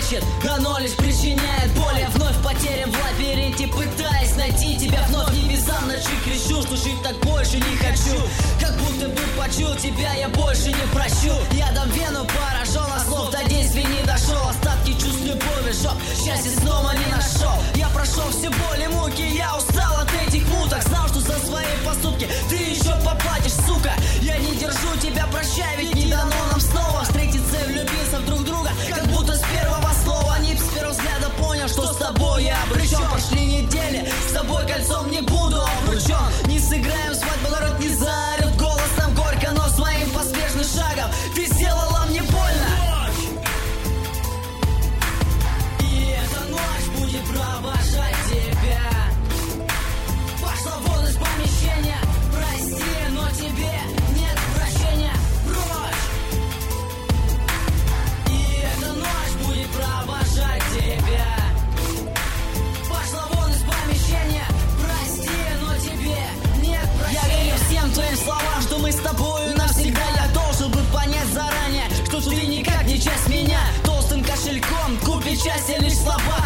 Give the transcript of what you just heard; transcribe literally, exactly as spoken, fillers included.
хочет, оно лишь причиняет боль. Я вновь потерян в лабиринте, пытаясь найти тебя вновь. Не вязан ночи кричу, что жить так больше не хочу. Как будто бы почуял тебя, я больше не прощу. Я дам вену поражен, а слов до действий не дошел. Остатки чувств любови, шок, счастья снова не нашел. Я прошел все боли, муки, я устал от этих муток. Знал, что за свои поступки ты еще поплатишь, сука. Я не держу тебя, прощай, ведь не дано нам снова встретиться и влюбиться в друг друга, как будто с первого слова. Не с первого взгляда понял, что с тобой я обречен. Пошли недели, с тобой кольцом не буду обручен. Не сыграем свадьбу, народ не заорет голосом горько, но своим поспешным шагом ты сделала мне больно. И эта ночь будет провожать тебя. Пошла вон из помещения, прости, но тебе нет прощения. Прочь. И эта ночь будет провожать тебя. Пошла вон из помещения, прости, но тебе нет прощения. Я верю всем твоим словам, что мы с тобою навсегда. Я должен бы понять заранее, что ты никак не часть меня. Толстым кошельком купить счастье лишь слова.